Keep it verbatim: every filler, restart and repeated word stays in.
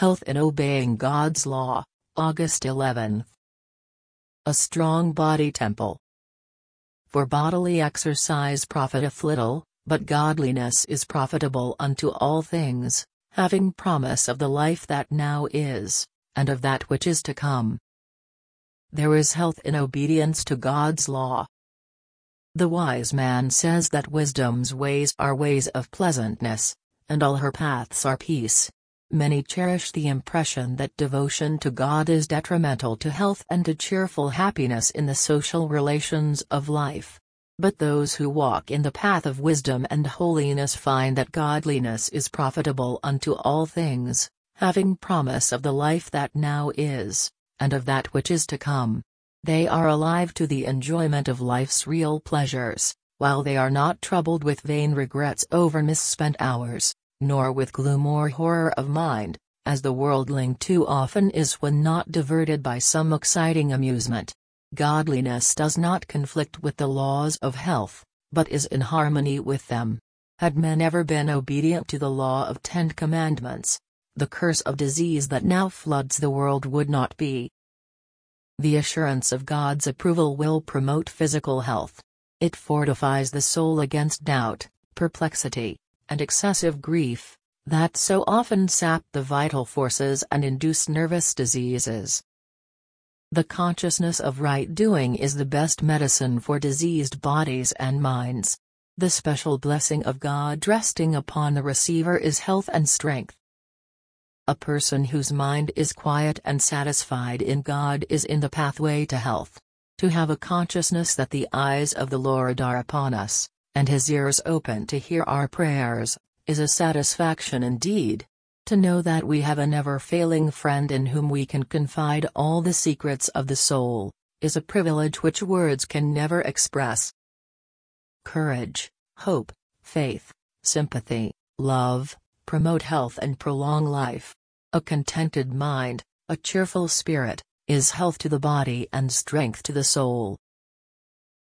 Health in Obeying God's Law, August eleventh. A strong body temple. For bodily exercise profiteth little, but godliness is profitable unto all things, having promise of the life that now is, and of that which is to come. There is health in obedience to God's law. The wise man says that wisdom's ways are ways of pleasantness, and all her paths are peace. Many cherish the impression that devotion to God is detrimental to health and to cheerful happiness in the social relations of life. But those who walk in the path of wisdom and holiness find that godliness is profitable unto all things, having promise of the life that now is, and of that which is to come. They are alive to the enjoyment of life's real pleasures, while they are not troubled with vain regrets over misspent hours, nor with gloom or horror of mind, as the worldling too often is when not diverted by some exciting amusement. Godliness does not conflict with the laws of health, but is in harmony with them. Had men ever been obedient to the law of Ten Commandments, the curse of disease that now floods the world would not be. The assurance of God's approval will promote physical health. It fortifies the soul against doubt, perplexity, and excessive grief, that so often sap the vital forces and induce nervous diseases. The consciousness of right doing is the best medicine for diseased bodies and minds. The special blessing of God resting upon the receiver is health and strength. A person whose mind is quiet and satisfied in God is in the pathway to health. To have a consciousness that the eyes of the Lord are upon us, and His ears open to hear our prayers, is a satisfaction indeed. To know that we have a never-failing friend in whom we can confide all the secrets of the soul, is a privilege which words can never express. Courage, hope, faith, sympathy, love, promote health and prolong life. A contented mind, a cheerful spirit, is health to the body and strength to the soul.